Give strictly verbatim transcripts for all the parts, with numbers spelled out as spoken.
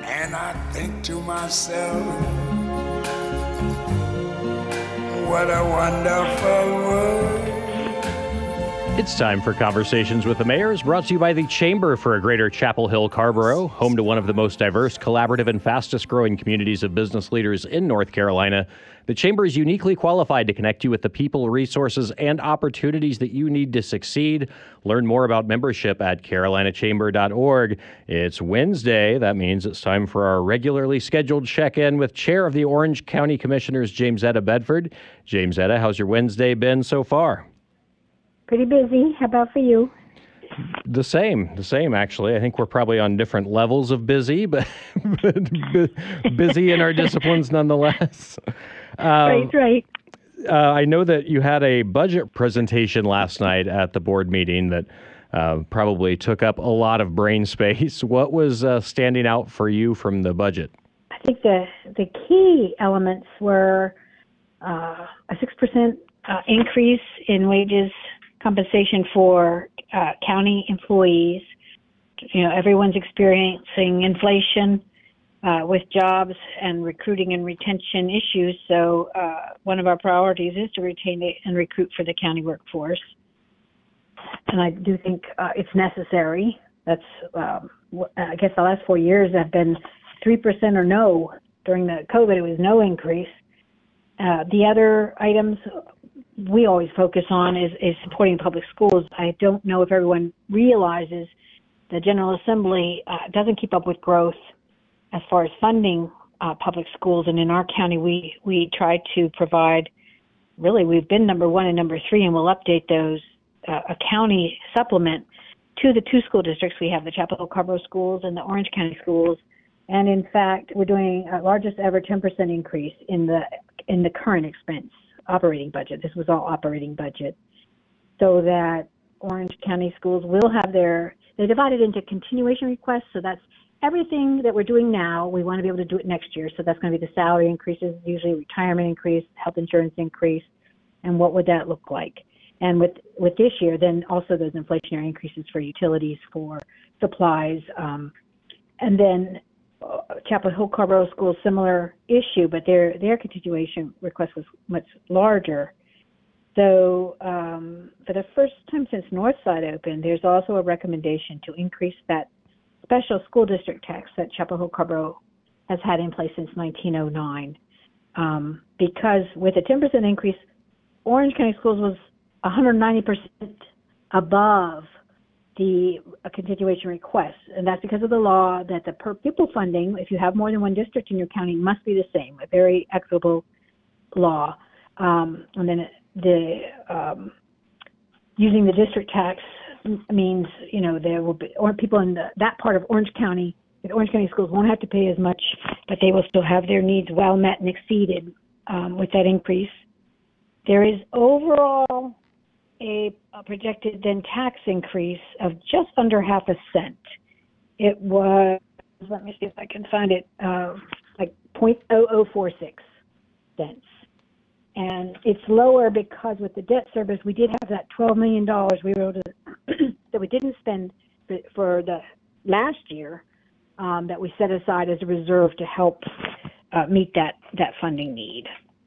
And I think to myself, what a wonderful world. It's time for Conversations with the Mayors, brought to you by the Chamber for a Greater Chapel Hill Carrboro, home to one of the most diverse, collaborative, and fastest-growing communities of business leaders in North Carolina. The Chamber is uniquely qualified to connect you with the people, resources, and opportunities that you need to succeed. Learn more about membership at carolina chamber dot org. It's Wednesday. That means it's time for our regularly scheduled check-in with Chair of the Orange County Commissioners, Jamesetta Bedford. Jamesetta, how's your Wednesday been so far? Pretty busy. How about for you? The same, the same, actually. I think we're probably on different levels of busy, but, but busy in our disciplines nonetheless. Um, right, right. Uh, I know that you had a budget presentation last night at the board meeting that uh, probably took up a lot of brain space. What was uh, standing out for you from the budget? I think the, the key elements were uh, a six percent uh, increase in wages compensation for uh, county employees. You know, everyone's experiencing inflation uh, with jobs and recruiting and retention issues. So uh, one of our priorities is to retain and recruit for the county workforce. And I do think uh, it's necessary. That's, um, I guess the last four years have been three percent or no. During the COVID, it was no increase. Uh, the other items we always focus on is, is supporting public schools. I don't know if everyone realizes the General Assembly uh, doesn't keep up with growth as far as funding uh, public schools. And in our county, we, we try to provide, really, we've been number one and number three, and we'll update those, uh, a county supplement to the two school districts. We have the Chapel Hill Carrboro schools and the Orange County schools. And in fact, we're doing our largest ever ten percent increase in the in the current expense operating budget. This was all operating budget, so that Orange County schools will have their, they divided into continuation requests. So that's everything that we're doing now. We want to be able to do it next year. So that's going to be the salary increases, usually retirement increase, health insurance increase, and what would that look like? And with, with this year, then also those inflationary increases for utilities, for supplies, um, and then Uh, Chapel Hill Carrboro School, similar issue, but their their continuation request was much larger. So um, for the first time since Northside opened, there's also a recommendation to increase that special school district tax that Chapel Hill Carrboro has had in place since nineteen oh nine. Um, because with a ten percent increase, Orange County Schools was one hundred ninety percent above the a continuation request, and that's because of the law that the per pupil funding, if you have more than one district in your county, must be the same, a very equitable law. Um, and then the um, using the district tax means, you know, there will be, or people in the, that part of Orange County, the Orange County schools won't have to pay as much, but they will still have their needs well met and exceeded um, with that increase. There is overall A, a projected then tax increase of just under half a cent. It was, let me see if I can find it, uh, like zero point zero zero four six cents. And it's lower because with the debt service, we did have that twelve million dollars we were able to, that we didn't spend for, for the last year, um, that we set aside as a reserve to help uh, meet that, that funding need.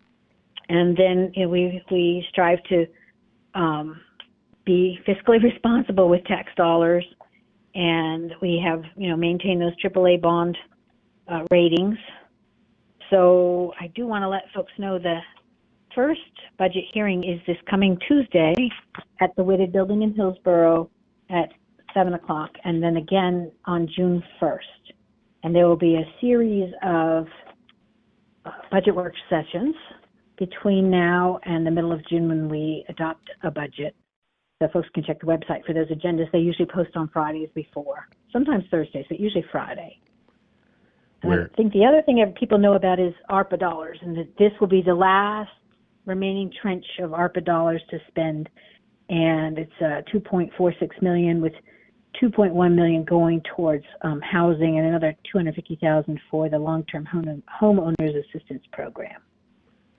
And then, you know, we, we strive to Um, be fiscally responsible with tax dollars, and we have, you know, maintained those triple A bond uh, ratings. So I do want to let folks know the first budget hearing is this coming Tuesday at the Whitted Building in Hillsborough at seven o'clock, and then again on June first. And there will be a series of uh, budget work sessions between now and the middle of June when we adopt a budget. So folks can check the website for those agendas. They usually post on Fridays before, sometimes Thursdays, but usually Friday. And Where? I think the other thing that people know about is ARPA dollars, and that this will be the last remaining trench of ARPA dollars to spend. And it's uh, two point four six million dollars with two point one million dollars going towards um, housing and another two hundred fifty thousand dollars for the long-term home homeowners assistance program.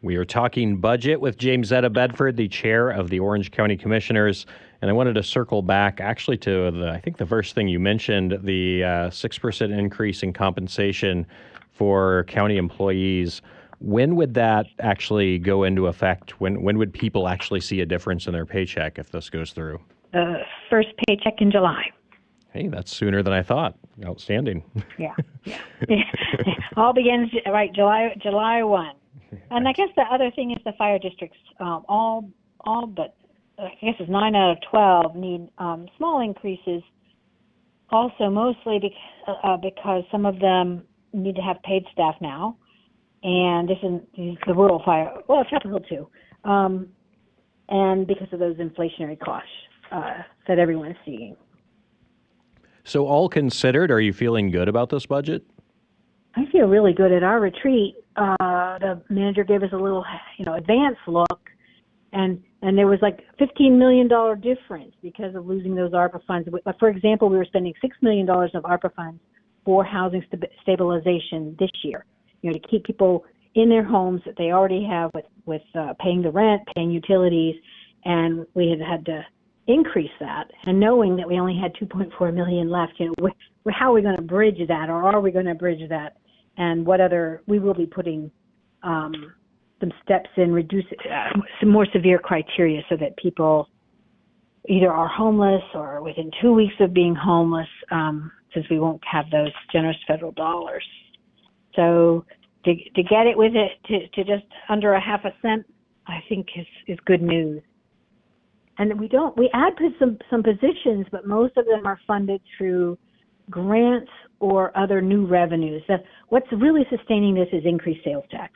We are talking budget with Jamesetta Bedford, the chair of the Orange County Commissioners. And I wanted to circle back actually to the, I think the first thing you mentioned, the uh, six percent increase in compensation for county employees. When would that actually go into effect? When, when would people actually see a difference in their paycheck if this goes through? The first paycheck in July. Hey, that's sooner than I thought. Outstanding. Yeah, yeah. All begins, right, July July first. And I guess the other thing is the fire districts, um, all, all but, I guess it's nine out of twelve need um, small increases. Also, mostly because, uh, because some of them need to have paid staff now. And this is the rural fire, well, Chapel Hill too. Um, and because of those inflationary costs uh, that everyone is seeing. So all considered, are you feeling good about this budget? I feel really good. At our retreat, uh, the manager gave us a little, you know, advance look, and and there was like fifteen million dollars difference because of losing those ARPA funds. For example, we were spending six million dollars of ARPA funds for housing st- stabilization this year, you know, to keep people in their homes that they already have with, with uh, paying the rent, paying utilities, and we had had to increase that, and knowing that we only had two point four million dollars left, you know, wh- how are we going to bridge that, or are we going to bridge that, and what other, we will be putting um, some steps in, reduce uh, some more severe criteria so that people either are homeless or within two weeks of being homeless, um, since we won't have those generous federal dollars. So to, to get it with it to, to just under a half a cent, I think is, is good news. And we don't, we add some, some positions, but most of them are funded through grants or other new revenues. So what's really sustaining this is increased sales tax.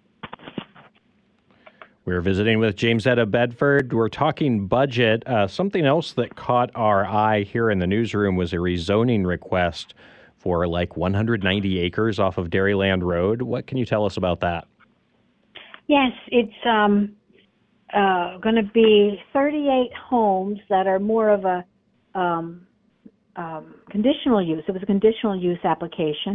We're visiting with Jamesetta Bedford. We're talking budget. Uh, something else that caught our eye here in the newsroom was a rezoning request for like one hundred ninety acres off of Dairyland Road. What can you tell us about that? Yes, it's um, uh, going to be thirty-eight homes that are more of a um, um, conditional use. It was a conditional use application.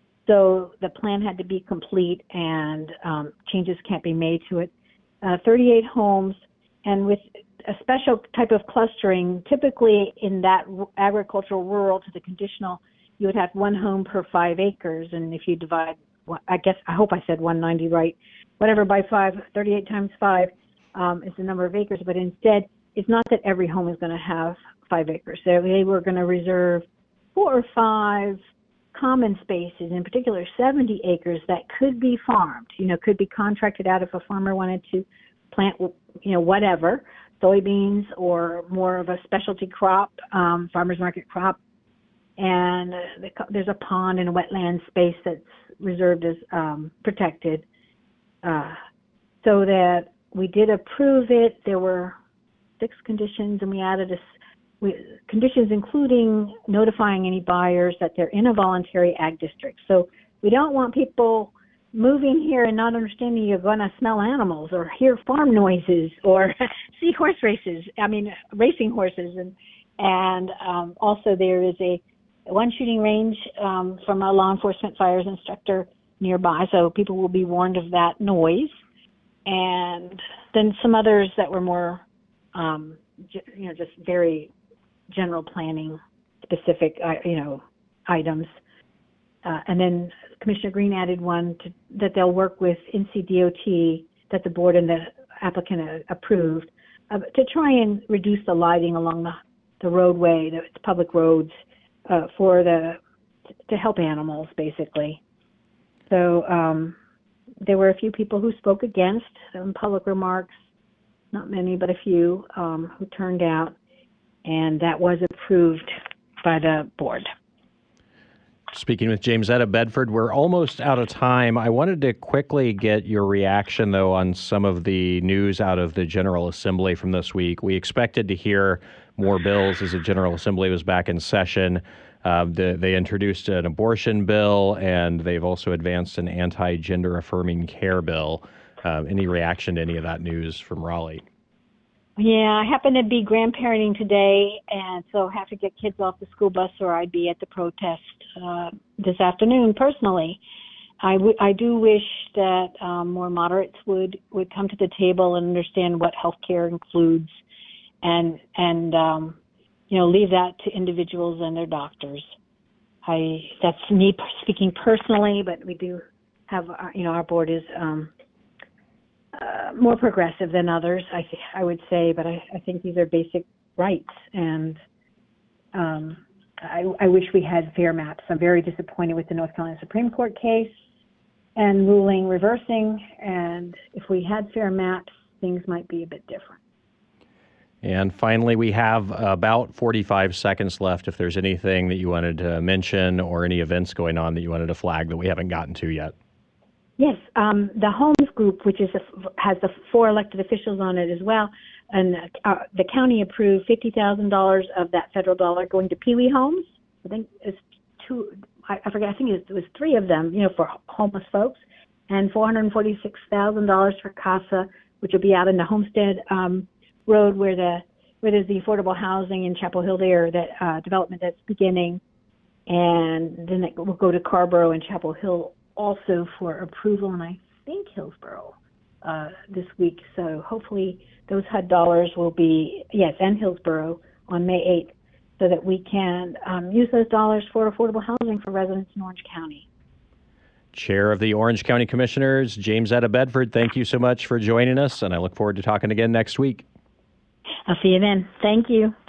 So the plan had to be complete and um, changes can't be made to it. Uh, thirty-eight homes, and with a special type of clustering, typically in that agricultural rural to the conditional, you would have one home per five acres. And if you divide, I guess, I hope I said one hundred ninety right, whatever by five, thirty-eight times five um, is the number of acres. But instead, it's not that every home is going to have five acres. So they were going to reserve four or five common spaces, in particular seventy acres that could be farmed, you know, could be contracted out if a farmer wanted to plant, you know, whatever, soybeans or more of a specialty crop, um, farmer's market crop. And uh, the, there's a pond and a wetland space that's reserved as um, protected. Uh, so that we did approve it. There were six conditions, and we added a We, conditions including notifying any buyers that they're in a voluntary ag district. So we don't want people moving here and not understanding you're going to smell animals or hear farm noises or see horse races, I mean, racing horses. And, and um, also there is a one shooting range um, from a law enforcement fires instructor nearby, so people will be warned of that noise. And then some others that were more, um, you know, just very general planning specific, uh, you know, items. Uh, and then Commissioner Green added one to, that they'll work with N C D O T that the board and the applicant uh, approved uh, to try and reduce the lighting along the, the roadway, the public roads, uh, for the, to help animals basically. So um, there were a few people who spoke against in public remarks, not many, but a few um, who turned out. And that was approved by the board. Speaking with Jamesetta Bedford, we're almost out of time. I wanted to quickly get your reaction, though, on some of the news out of the General Assembly from this week. We expected to hear more bills as the General Assembly was back in session. Uh, the, they introduced an abortion bill, and they've also advanced an anti-gender affirming care bill. Uh, any reaction to any of that news from Raleigh? Yeah, I happen to be grandparenting today, and so have to get kids off the school bus, or I'd be at the protest uh, this afternoon personally. I, w- I do wish that um, more moderates would, would come to the table and understand what healthcare includes, and and um, you know, leave that to individuals and their doctors. I that's me speaking personally, but we do have, uh, you know, our board is um, uh, more progressive than others, I th- I would say, but I, I think these are basic rights, and um, I, I wish we had fair maps. I'm very disappointed with the North Carolina Supreme Court case and ruling reversing, and if we had fair maps, things might be a bit different. And finally, we have about forty-five seconds left. If there's anything that you wanted to mention or any events going on that you wanted to flag that we haven't gotten to yet. Yes, um, the Homes Group, which is a, has the four elected officials on it as well, and uh, the county approved fifty thousand dollars of that federal dollar going to Pee Wee Homes. I think it's two, I, I forget, I think it was three of them, you know, for homeless folks, and four hundred forty-six thousand dollars for CASA, which will be out in the Homestead um, Road where the where there's the affordable housing in Chapel Hill there, that uh, development that's beginning, and then it will go to Carborough and Chapel Hill also for approval, and I think Hillsborough uh, this week. So hopefully those H U D dollars will be, yes, and Hillsborough on May eighth, so that we can um, use those dollars for affordable housing for residents in Orange County. Chair of the Orange County Commissioners, Jamesetta Bedford, thank you so much for joining us, and I look forward to talking again next week. I'll see you then. Thank you.